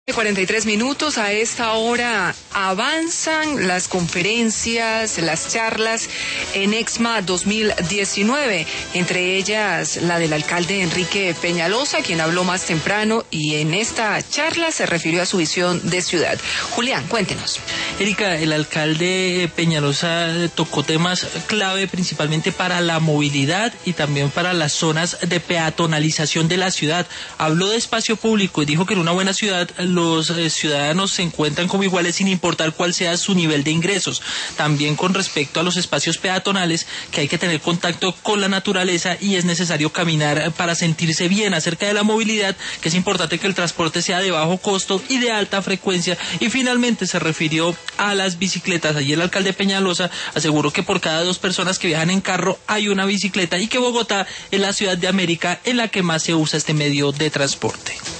43 minutos. A esta hora avanzan las conferencias, las charlas en EXMA 2019, entre ellas la del alcalde Enrique Peñalosa, quien habló más temprano y en esta charla se refirió a su visión de ciudad. Julián, cuéntenos. Erika, el alcalde Peñalosa tocó temas clave principalmente para la movilidad y también para las zonas de peatonalización de la ciudad. Habló de espacio público y dijo que en una buena ciudad los ciudadanos se encuentran como iguales sin importar cuál sea su nivel de ingresos. También con respecto a los espacios peatonales, que hay que tener contacto con la naturaleza y es necesario caminar para sentirse bien. Acerca de la movilidad, que es importante que el transporte sea de bajo costo y de alta frecuencia. Y finalmente se refirió a las bicicletas. Allí el alcalde Peñalosa aseguró que por cada 2 personas que viajan en carro hay una bicicleta y que Bogotá es la ciudad de América en la que más se usa este medio de transporte.